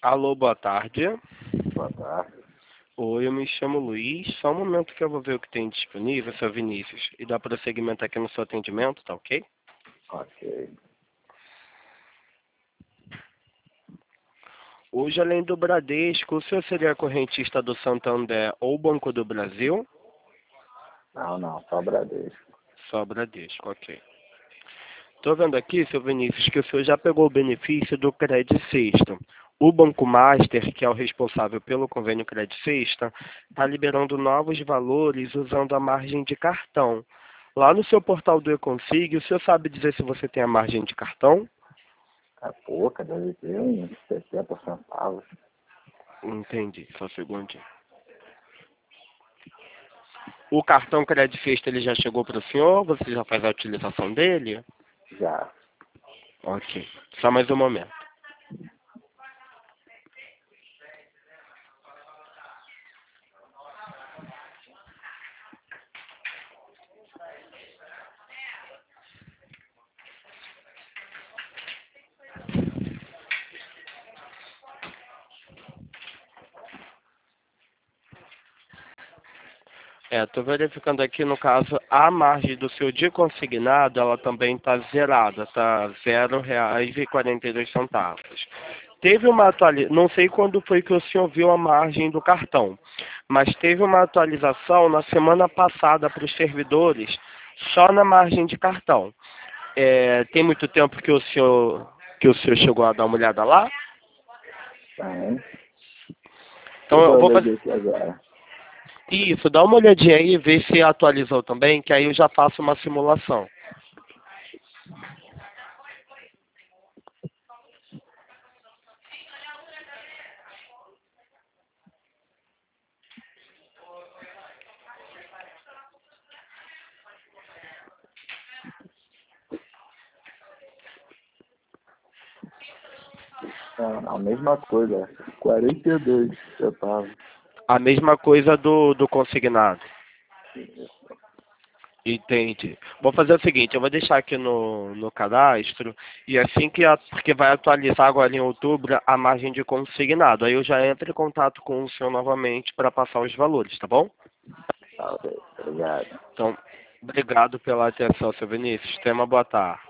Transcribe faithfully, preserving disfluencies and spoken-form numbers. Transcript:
Alô, boa tarde. Boa tarde. Oi, eu me chamo Luiz. Só um momento que eu vou ver o que tem disponível, seu Vinícius. E dar prosseguimento aqui no seu atendimento, tá ok? Ok. Hoje, além do Bradesco, o senhor seria correntista do Santander ou Banco do Brasil? Não, não, só Bradesco. Só Bradesco, ok. Estou vendo aqui, seu Vinícius, que o senhor já pegou o benefício do Credit Sexta. O Banco Master, que é o responsável pelo convênio Credit Sexta, está liberando novos valores usando a margem de cartão. Lá no seu portal do eConsig, o senhor sabe dizer se você tem a margem de cartão? É pouca, deve ter uns sessenta centavos. Entendi, só um segundinho. O cartão Credit Sexta, ele já chegou para o senhor? Você já faz a utilização dele? Já. Ok, só mais um momento. É, estou verificando aqui, no caso, a margem do seu de consignado, ela também está zerada, está zero reais e quarenta e dois centavos. Teve uma atualização, não sei quando foi que o senhor viu a margem do cartão, mas teve uma atualização na semana passada para os servidores, só na margem de cartão. É, tem muito tempo que o senhor que o senhor chegou a dar uma olhada lá? Tem. Então Deixa eu eu vou ver fazer aqui agora. isso, dá uma olhadinha aí e vê se atualizou também, que aí eu já faço uma simulação. É a mesma coisa, quarenta e dois centavos. A mesma coisa do, do consignado. Entendi. Vou fazer o seguinte, eu vou deixar aqui no, no cadastro, e assim que, a, porque vai atualizar agora em outubro a margem de consignado, aí eu já entro em contato com o senhor novamente para passar os valores, tá bom? Tá, ok. Obrigado. Então, obrigado pela atenção, seu Vinícius. Tenha uma boa tarde.